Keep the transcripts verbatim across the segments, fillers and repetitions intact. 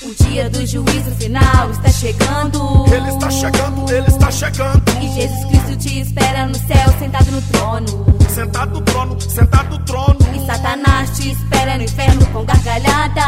O dia do juízo final está chegando. Ele está chegando, ele está chegando. E Jesus Cristo te espera no céu, sentado no trono. Sentado no trono, sentado no trono. E Satanás te espera no inferno com gargalhadas.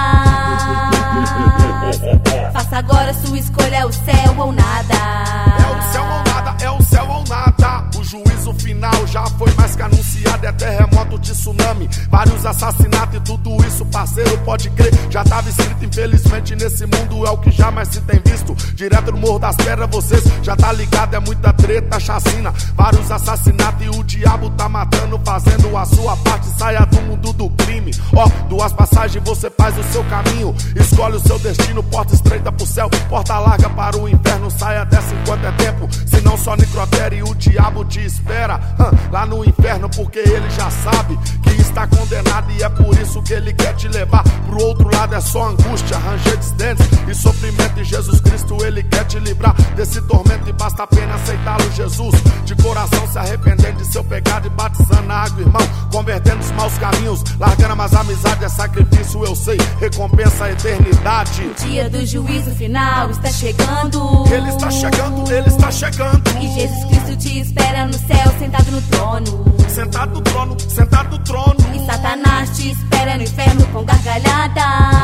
Faça agora sua escolha, é o céu ou nada. É o céu ou nada, é o céu ou nada. O juízo final já foi mais que anunciado. É terremoto, tsunami, vários assassinatos e tudo isso, parceiro, pode crer. Já tava escrito, infelizmente, nesse mundo é o que jamais se tem visto. Direto no Morro das Pedras, vocês já tá ligado, é muita treta, chacina, vários assassinatos e o diabo tá matando, fazendo a sua parte. Saia do mundo do crime. Ó, duas passagens, você faz o seu caminho, escolhe o seu destino, porta estreita pro céu, porta larga para o inferno. Saia dessa enquanto é tempo, senão só necrotério e o diabo te espera hum, lá no inferno, porque ele já sabe que está condenado e é por isso que ele quer te levar pro outro lado. É só angústia, ranger de dentes e sofrimento, e Jesus Cristo ele quer te livrar desse tormento, e basta apenas aceitá-lo, Jesus, de coração, se arrependendo de seu pecado e batizando na água, irmão, convertendo os maus caminhos, largando a más amizade. É sacrifício, eu sei, recompensa a eternidade. O dia do juízo final está chegando. Ele está chegando, ele está chegando. E Jesus Cristo te espera no céu, sentado no trono. Sentado no trono, sentado no trono. E Satanás te espera no inferno com gargalhadas.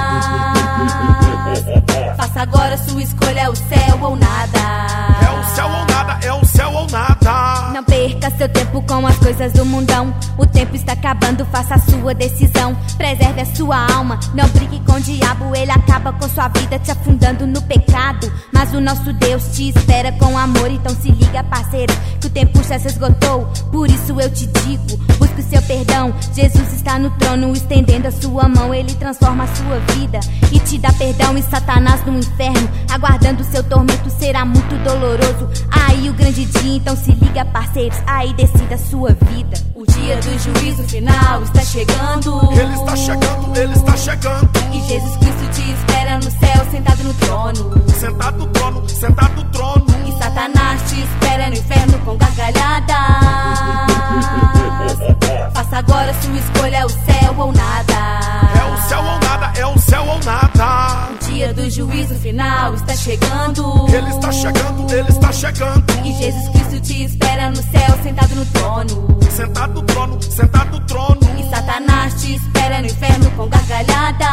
Faça agora sua escolha, é o céu ou nada. É o céu ou nada, é o céu ou nada. Não perca seu tempo com as coisas do mundão. O tempo está acabando, faça a sua decisão. Preserve a sua alma, não brigue com o diabo. Ele acaba com sua vida te afundando no pecado. Mas o nosso Deus te espera com amor. Então se liga, parceiro, que o tempo já se esgotou. Por isso eu te digo, busque o seu perdão. Jesus está no trono, estendendo a sua mão. Ele transforma a sua vida e te dá perdão. E Satanás no inferno, aguardando o seu tormento, será muito doloroso. Aí o grande dia, então se liga, parceiros, aí decida a sua vida. O dia do juízo final está chegando. Ele está chegando, ele está chegando. E Jesus Cristo te espera no céu, sentado no trono. Sentado no trono, sentado no trono. E Satanás te espera no inferno com gargalhadas. Faça agora sua escolha, é o céu ou nada. É o céu ou nada, é o céu ou nada. O dia do juízo final está chegando. Ele está chegando, ele está chegando. E Jesus Cristo te espera no céu, sentado no trono. Sentado no trono, sentado no trono. E Satanás te espera no inferno com gargalhadas.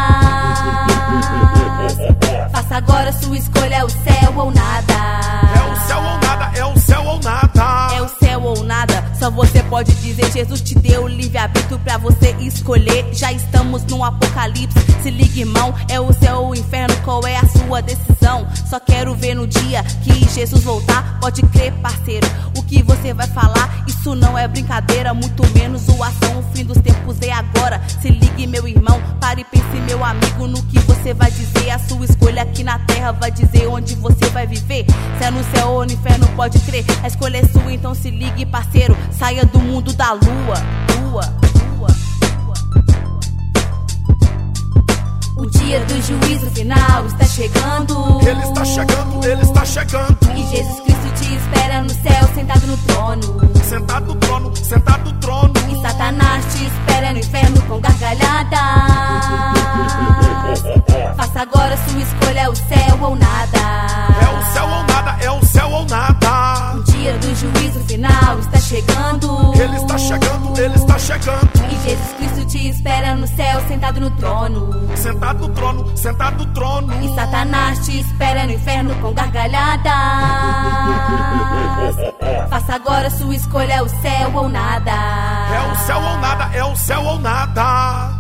Faça agora sua escolha, é o céu ou nada. É o céu ou nada, é o céu ou nada. É o céu ou nada, só você pode dizer. Jesus te deu o livre-arbítrio pra você escolher. Já estamos no apocalipse, se liga, irmão. É o céu ou o inferno, qual é a sua decisão? Só quero ver no dia que Jesus voltar. Pode crer, parceiro, o que você vai falar, isso não é brincadeira, muito menos o ação. O fim dos tempos é agora. Se ligue, meu irmão, pare e pense, meu amigo, no que você vai dizer. A sua escolha aqui na terra vai dizer onde você vai viver. Se é no céu ou no inferno, pode crer, a escolha é sua, então se ligue, parceiro. Saia do mundo da lua, lua, lua, lua. O dia do juízo final está chegando. Ele está chegando, ele está chegando. E Jesus Cristo te espera no céu, sentado no trono. Sentado no trono, sentado no trono. E Satanás te espera no inferno com gargalhadas. Faça agora sua escolha, é o céu ou nada. É o céu ou nada, é o céu ou nada. O dia do juízo final está chegando. Ele está chegando, ele está chegando. E Jesus Cristo te espera no céu, sentado no trono. Sentado no trono, sentado no trono. E Satanás te espera no inferno com gargalhadas. Faça agora sua escolha, é o céu ou nada. É o céu ou nada, é o céu ou nada.